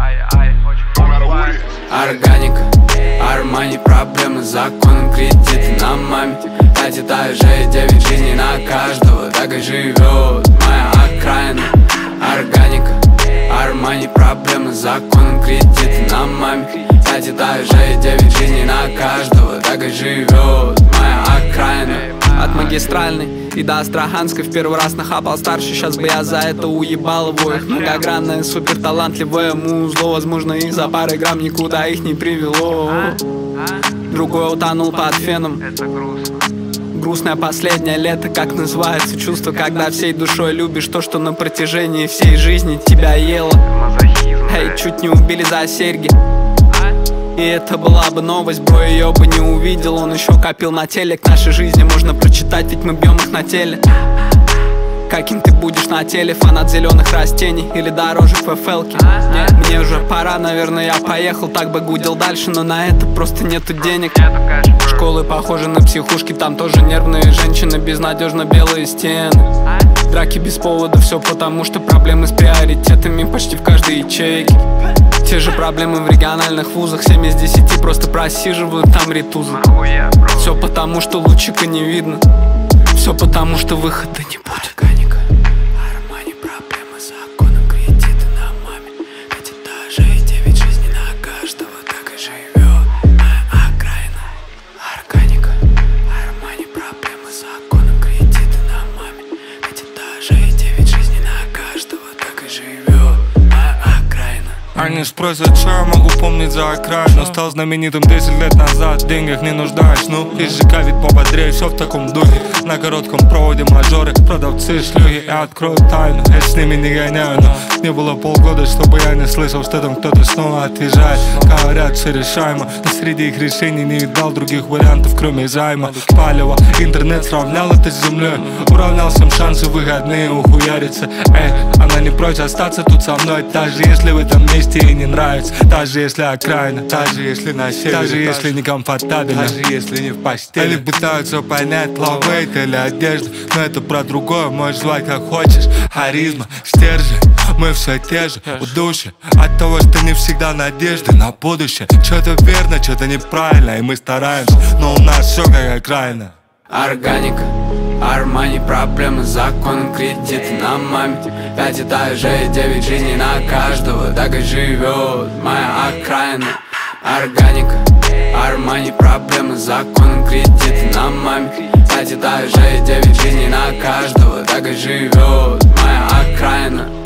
Органика, Армани, проблемы с законом, кредиты на маме. 5 этажей, 9 жизней на каждого, так и живет моя окраина. Органика, Армани, проблемы с законом, кредиты на маме. 5 этажей, 9 жизней на каждого, так и живет моя окраина. От магистральной и до Астраханской в первый раз нахапал старше. Сейчас бы я за это уебал его. Их многогранная, суперталантливая музло. Возможно, их за пары грамм никуда их не привело. Другой утонул под феном. Грустное последнее лето, как называется чувство, когда всей душой любишь то, что на протяжении всей жизни тебя ело. Эй, чуть не убили за серьги. И это была бы новость, бро, ее бы не увидел. Он еще копил на телек. Нашей жизни можно прочитать, ведь мы бьем их на теле. Каким ты будешь на теле, фанат зеленых растений или дорожек в FL-ке? Мне уже пора, наверное, я поехал. Так бы гудел дальше, но на это просто нету денег. Школы похожи на психушки, там тоже нервные женщины, безнадежно белые стены. Драки без повода, все потому что проблемы с приоритетами почти в каждой ячейке. Те же проблемы в региональных вузах, 7 из 10 просто просиживают там ритузы. Все потому что лучика не видно, все потому что выхода не будет. Органика, Армани, проблемы с законом, кредиты на маме. 5 этажей, 9 жизней на каждого, так и живет моя окраина. Органика, Армани, проблемы с законом, кредиты на маме. 5 этажей, 9 жизней на каждого, так и живет моя окраина. Они спросят, что я могу помнить за окраину. Стал знаменитым 10 лет назад, в деньгах не нуждаюсь. Ну, из ЖК ведь пободрее, все в таком духе. На коротком проводе мажоры, продавцы, шлюги. Я открою тайну, я с ними не гоняю. Но не было полгода, чтобы я не слышал, что там кто-то снова отъезжает. Говорят, все решаемо, но среди их решений не видал других вариантов, кроме займа. Палево, интернет сравнял это с землей. Уравнял всем шансы выходные ухуяриться. Эй, она не прочь остаться тут со мной, даже если в этом месте ей не нравится. Даже если окраина, даже если на севере, даже если не комфортабельно, даже если не в постели. Они пытаются понять, лавейт или одежда, но это про другое, можешь звать как хочешь. Харизма, стержень, мы все те же, удушье от того, что не всегда надежды на будущее. Что-то верно, что-то неправильно, и мы стараемся, но у нас все как окраина. Органика, Армани, проблемы с законом, кредиты на маме. 5 этажей, 9 жизней на каждого, так и живет моя окраина. Органика, Армани, проблемы с законом, кредиты на маме. 5 этажей, 9 жизней на каждого, так и живет моя окраина.